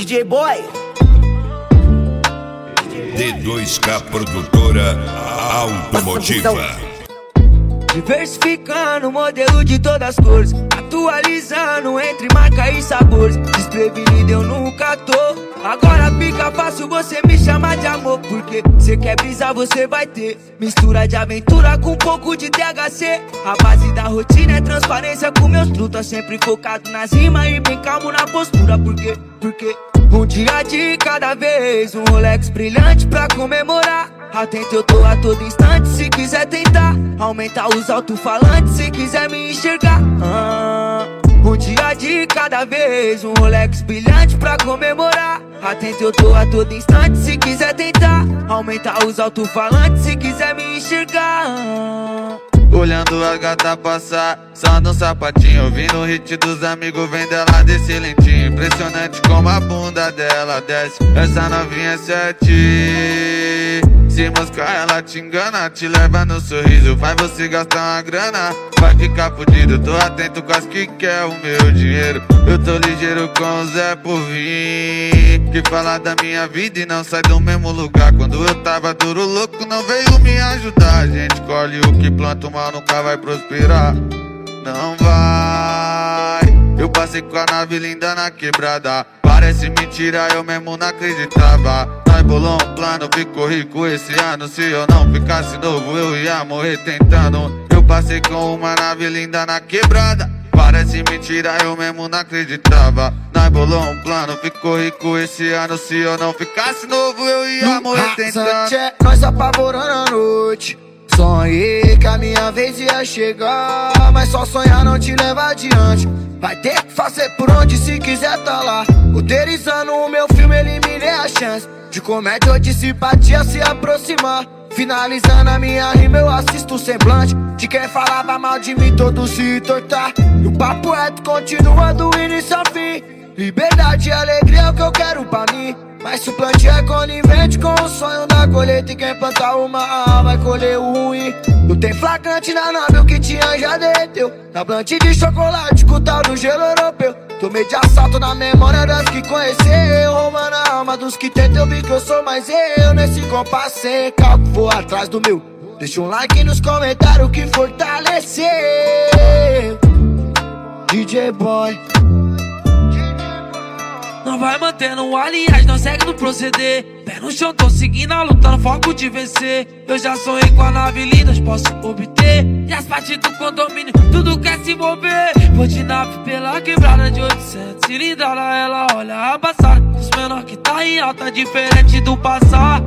DJ Boy. D2K Produtora Automotiva. Diversificando o modelo de todas as cores, atualizando entre marca e sabores. Desprevenido eu nunca tô. Agora fica fácil você me chamar de amor, porque cê quer brisar, você vai ter mistura de aventura com um pouco de THC. A base da rotina é transparência com meus trutas, sempre focado nas rimas e bem calmo na postura. Porque um dia de cada vez, um Rolex brilhante pra comemorar. Atento eu tô a todo instante, se quiser tentar aumentar os alto-falantes, se quiser me enxergar. Um dia de cada vez, um Rolex brilhante pra comemorar. Atento eu tô a todo instante, se quiser tentar aumentar os alto-falantes, se quiser me enxergar. Olhando a gata passar, só no sapatinho, ouvindo o hit dos amigos, vem dela desse lentinho. Impressionante como a bunda dela desce, essa novinha é 7. Se moscar ela te engana, te leva no sorriso, faz você gastar uma grana, vai ficar fudido. Tô atento com as que quer o meu dinheiro, eu tô ligeiro com o Zé por vir, que fala da minha vida e não sai do mesmo lugar. Quando eu tava duro louco não veio me ajudar. A gente colhe o que planta, o mal nunca vai prosperar, não vai. Eu passei com a nave linda na quebrada, parece mentira, eu mesmo não acreditava. Nós bolou um plano, ficou rico esse ano. Se eu não ficasse novo, eu ia morrer tentando. Eu passei com uma nave linda na quebrada, parece mentira, eu mesmo não acreditava. Nós bolou um plano, ficou rico esse ano. Se eu não ficasse novo, eu ia morrer tentando. Nós apavorando a noite, sonhei que a minha vez ia chegar, mas só sonhar não te leva adiante. Vai ter que fazer por onde se quiser tá lá. Roteirizando o meu filme, eliminei a chance de comédia ou de simpatia se aproximar. Finalizando a minha rima, eu assisto o semblante de quem falava mal de mim, todos se entortar. E o papo reto continua do início ao fim. Liberdade e alegria é o que eu quero pra mim, mas se o plantio é conivente com o sonho da colheita, e quem plantar o mal vai colher o ruim. Não tem flagrante na nave, o que tinha já derreteu. Na plantio de chocolate com o tal do gelo europeu. Tomei de assalto na memória das que conheceu, roubando a alma dos que tentam. Eu vi que eu sou mais eu nesse compasso sem cálculo, vou atrás do meu. Deixa um like nos comentários que fortaleceu. DJ Boy. Não vai mantendo aliás, não segue no proceder. Pé no chão, tô seguindo a luta no foco de vencer. Eu já sonhei com a nave linda, posso obter. E as partes do condomínio, tudo quer se mover. Vou de nave pela quebrada de 800 cilindrada, ela olha a passar. Os menor que tá em alta, diferente do passado.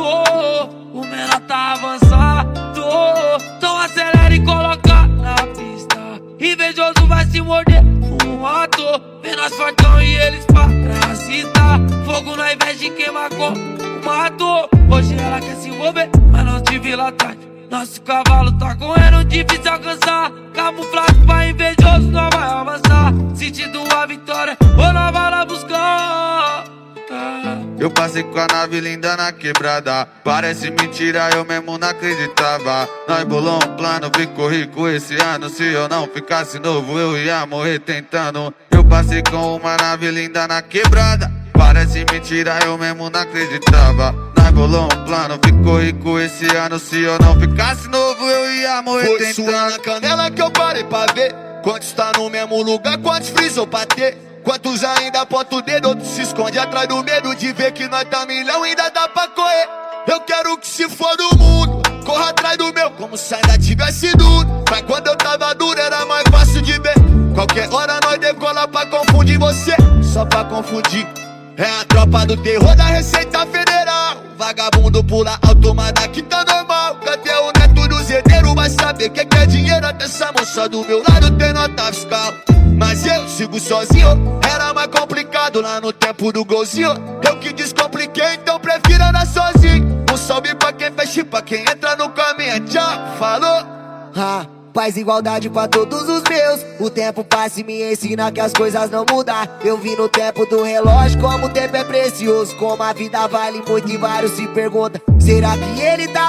O menor tá avançado. Então acelera e coloca na pista. Invejoso vai se morder um ator, vendo nós fortão e eles parasitar. Fogo na invés de queimar com o mato. Hoje ela quer se envolver, mas não te vi lá atrás. Nosso cavalo tá correndo, difícil alcançar. Camuflado pra invejoso, não vai avançar. Sentindo a vitória, ou não vai lá buscar. Eu passei com a nave linda na quebrada, parece mentira, eu mesmo não acreditava. Nós bolou um plano, ficou rico esse ano. Se eu não ficasse novo, eu ia morrer tentando. Eu passei com uma nave linda na quebrada, parece mentira, eu mesmo não acreditava. Nós bolou um plano, ficou rico esse ano. Se eu não ficasse novo, eu ia morrer tentando. Foi sua na canela que eu parei pra ver quantos tá no mesmo lugar, quantos frisou pra ter. Quantos ainda aponta o dedo, outros se esconde atrás do medo de ver que nós tá milhão, ainda dá pra correr. Eu quero que se for do mundo, corra atrás do meu, como se ainda tivesse duro. Mas quando eu tava duro era mais fácil de ver. Qualquer hora nós decola pra confundir você, só pra confundir. É a tropa do terror da Receita Federal. Vagabundo pula alto, mas daqui tá normal. Cadê o neto do zedeiro? Vai saber que é dinheiro. Até essa moça do meu lado tem nota fiscal, mas eu sigo sozinho, era mais complicado lá no tempo do golzinho. Eu que descompliquei, então prefiro andar sozinho. Um salve pra quem fecha, pra quem entra no caminho. Tchau, falou. Paz e igualdade pra todos os meus. O tempo passa e me ensina que as coisas não mudam. Eu vi no tempo do relógio como o tempo é precioso, como a vida vale muito e vários se perguntam: será que ele tá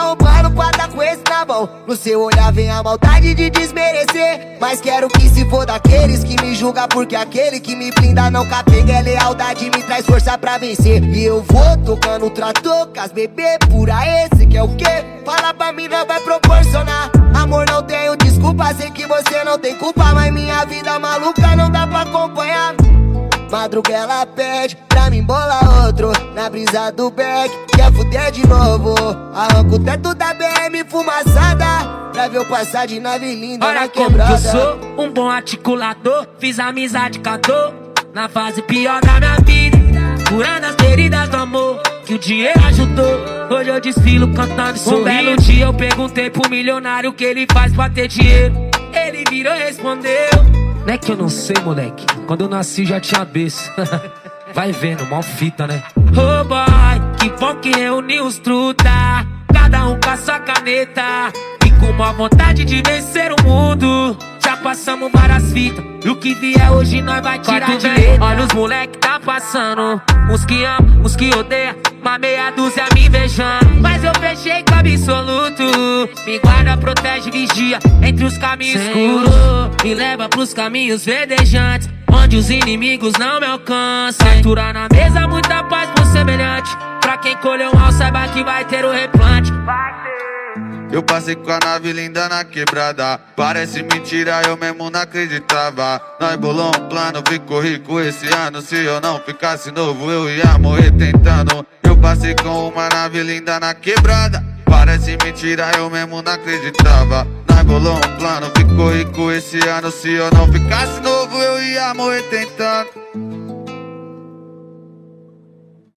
roubando pra tá com esse na mão. No seu olhar vem a maldade de desmerecer, mas quero que se for daqueles que me julga, porque aquele que me blinda não capega. É lealdade, me traz força pra vencer. E eu vou tocando o trator com as bebê pura. Esse que é o quê? Fala pra mim, não vai proporcionar. Amor, não tenho desculpa, sei que você não tem culpa, mas minha vida maluca não dá pra acompanhar. Madruga ela pede pra mim bolar outro na brisa do beck, quer fuder de novo. Arranco o teto da BM fumaçada pra ver eu passar de nave linda. Olha na como quebrada. que eu sou, um bom articulador. Fiz amizade com a dor na fase pior da minha vida, curando as feridas do amor que o dinheiro ajudou. Hoje eu desfilo cantando e sorrindo. Um belo dia eu perguntei pro milionário o que ele faz pra ter dinheiro. Ele virou e respondeu: não é que eu não sei, moleque, quando eu nasci já tinha berço. Vai vendo, mal fita, né? Oh boy, que bom que reuniu os truta, cada um com a sua caneta e com uma vontade de vencer o mundo. Já passamos várias fitas, e o que vier hoje nós vai tirar de letra. Olha os moleque tá passando, uns que amam, uns que odeiam, uma meia dúzia me invejando. Mas eu fechei com absoluto, me guarda, protege, vigia entre os caminhos escuros, me leva pros caminhos verdejantes, onde os inimigos não me alcançam. Altura na mesa, muita paz pro semelhante, pra quem colheu um mal saiba que vai ter o replante. Eu passei com a nave linda na quebrada, parece mentira, eu mesmo não acreditava. Nós bolou um plano, ficou rico esse ano. Se eu não ficasse novo, eu ia morrer tentando. Eu passei com uma nave linda na quebrada, parece mentira, eu mesmo não acreditava. Nós bolou um plano, ficou rico esse ano. Se eu não ficasse novo, eu ia morrer tentando.